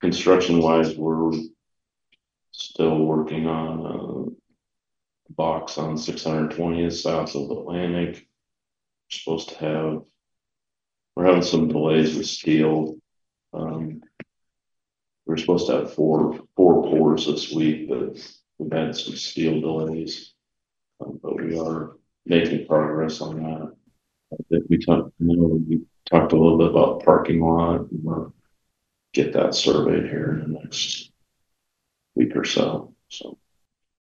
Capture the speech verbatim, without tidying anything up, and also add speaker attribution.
Speaker 1: construction wise, we're still working on a box on six hundred twentieth south of Atlantic. We're supposed to have, we're having some delays with steel. Um, we're supposed to have four, four pours this week, but we've had some steel delays. Um, but we are making progress on that. I think we talked, you know, we talked a little bit about parking lot, and we'll get that surveyed here in the next week or so. So